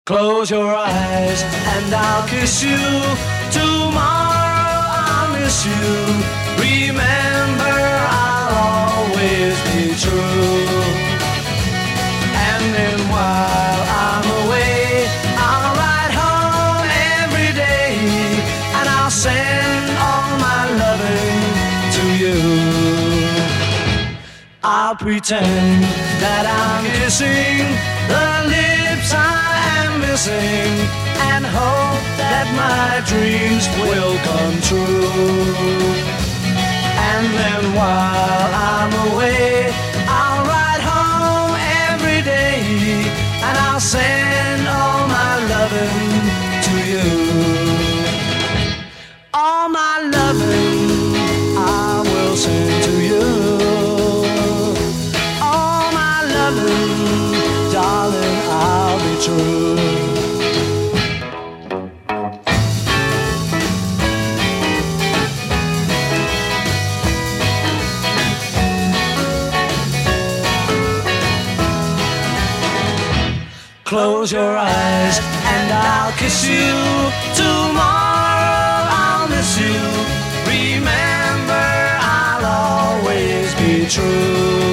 Close your eyes and I'll kiss you. Tomorrow I'll miss you. Remember, I'll always be true. And then while I'm away, I'll ride home every day, and I'll send all my loving to you. I'll pretend that I'm kissing the lips I am missing, and hope that my dreams will come true. And then while I'm away, I'll ride home every day, and I'll send all my loving to you. All my loving I will send to you. All my loving, darling, I'll be true. Close your eyes and I'll kiss you. Tomorrow I'll miss you. Remember, I'll always be true.